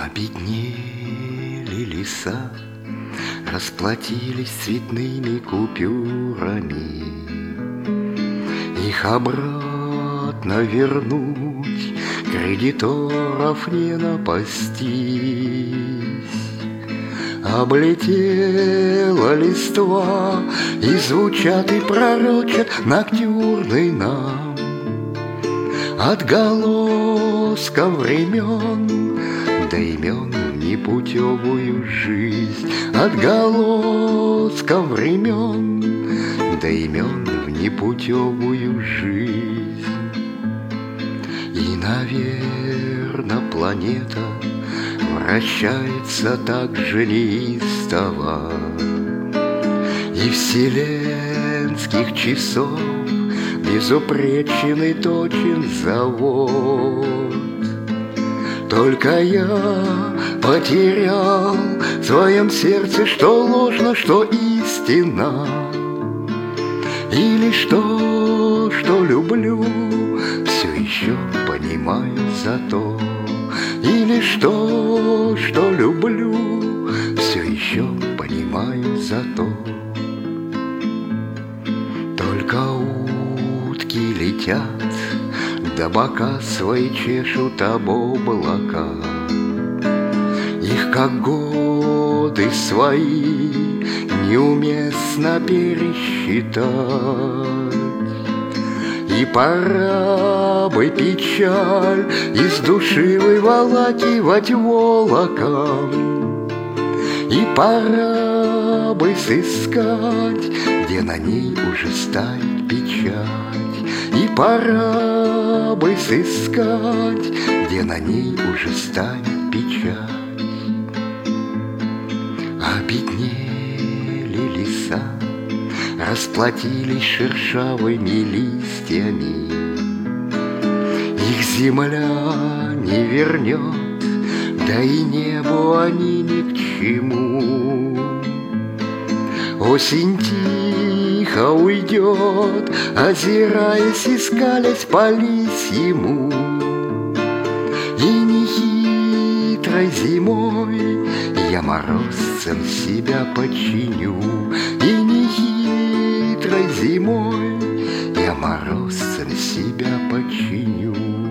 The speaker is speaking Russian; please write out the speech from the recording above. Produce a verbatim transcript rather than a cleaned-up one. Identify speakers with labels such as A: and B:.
A: Обеднели леса, расплатились цветными купюрами. Их обратно вернуть кредиторов не напастись. Облетела листва, и звучат и пророчат ноктюрны нам отголоском времен, да имен в непутевую жизнь. Отголоском времен, да имен в непутевую жизнь. И, наверно, планета вращается так же неистово, и вселенских часов безупречен и точен завод. Только я потерял в своем сердце, что ложно, что истина, или что, что люблю, все еще понимаю зато. Или что, что люблю, все еще понимаю зато. Только утки летят, да бока свои чешут об облака. Их, как годы свои, неуместно пересчитать. И пора бы печаль из души выволакивать волоком. И пора бы сыскать, где на ней уже станет печать. И пора бы сыскать, где на ней уже станет печать. Обеднели леса, расплатились шершавыми листьями. Их земля не вернет, да и небу они ни к чему. Осень тихо уйдет, озираясь и скалясь по лисьему. И нехитрой зимой я морозцем себя починю. И нехитрой зимой я морозцем себя починю.